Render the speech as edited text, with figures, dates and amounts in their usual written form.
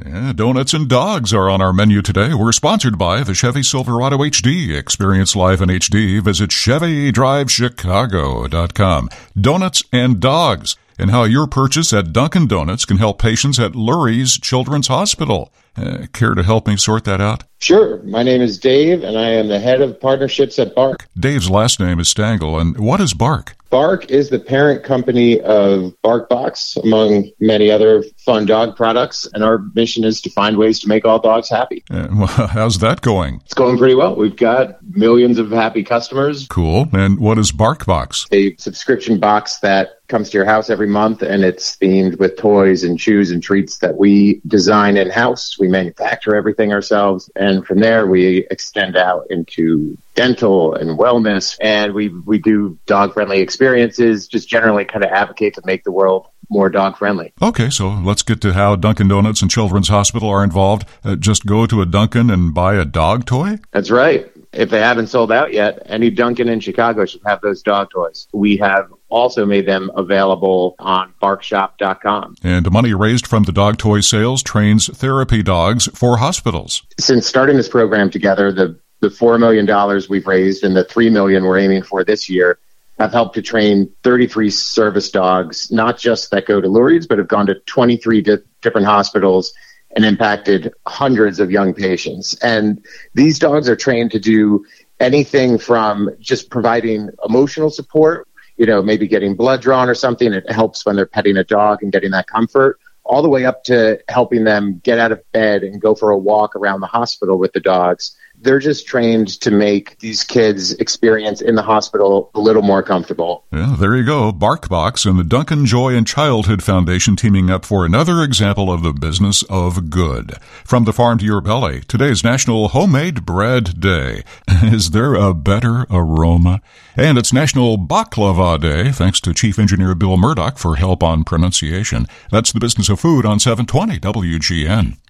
Yeah, donuts and dogs are on our menu today. We're sponsored by the Chevy Silverado HD. Experience life in HD. Visit ChevyDriveChicago.com. Donuts and dogs, and how your purchase at Dunkin' Donuts can help patients at Lurie's Children's Hospital. Care to help me sort that out? Sure. My name is Dave, and I am the head of partnerships at Bark. Dave's last name is Stangl, and what is Bark? Bark is the parent company of BarkBox, among many other fun dog products, and our mission is to find ways to make all dogs happy. Well, how's that going? It's going pretty well. We've got millions of happy customers. Cool. And what is BarkBox? A subscription box that comes to your house every month, and it's themed with toys and chews and treats that we design in-house. We manufacture everything ourselves, and from there we extend out into dental and wellness, and we do dog-friendly experiences, just generally kind of advocate to make the world more dog-friendly. Okay, so let's get to how Dunkin' Donuts and Children's Hospital are involved. Just go to a Dunkin' and buy a dog toy? That's right. If they haven't sold out yet, any Dunkin' in Chicago should have those dog toys. We have also made them available on barkshop.com. And money raised from the dog toy sales trains therapy dogs for hospitals. Since starting this program together, the $4 million we've raised and the $3 million we're aiming for this year have helped to train 33 service dogs, not just that go to Lurie's, but have gone to 23 different hospitals and impacted hundreds of young patients. And these dogs are trained to do anything from just providing emotional support, maybe getting blood drawn or something. It helps when they're petting a dog and getting that comfort, all the way up to helping them get out of bed and go for a walk around the hospital with the dogs. They're just trained to make these kids' experience in the hospital a little more comfortable. Yeah, there you go. BarkBox and the Dunkin' Joy and Childhood Foundation teaming up for another example of the business of good. From the farm to your belly, today's National Homemade Bread Day. Is there a better aroma? And it's National Baklava Day, thanks to Chief Engineer Bill Murdoch for help on pronunciation. That's the business of food on 720 WGN.